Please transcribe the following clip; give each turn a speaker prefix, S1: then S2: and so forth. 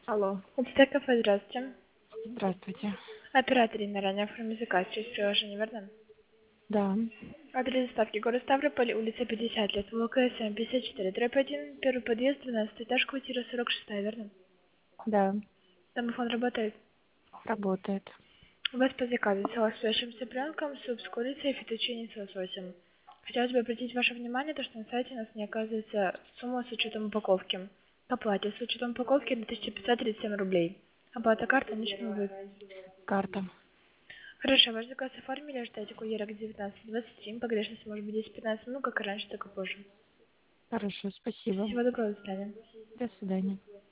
S1: Алло,
S2: Это кафе, здравствуйте.
S1: здравствуйте.
S2: Оператор Инна ранее оформил заказ через приложение, верно?
S1: Да,
S2: Адрес доставки город Ставрополь, улица 50 лет, ВКСМ 54, дробь 1, первый подъезд, 12 этаж, квартира 46, верно?
S1: да,
S2: Домофон работает.
S1: работает.
S2: У вас по заказу салат с свежим цыпленком, суп с курицей и фетучини с лососем. Хотелось бы обратить ваше внимание, то, что на сайте у нас не оказывается сумма с учетом упаковки. К оплате с учетом упаковки 2537 рублей. Оплата карта наличными будет.
S1: Карта.
S2: Хорошо, ваш заказ оформили, ожидайте курьера к 19:23, погрешность может быть 10-15 минут, как и раньше, так и позже.
S1: Хорошо, спасибо.
S2: Всего доброго, до свидания.
S1: До свидания.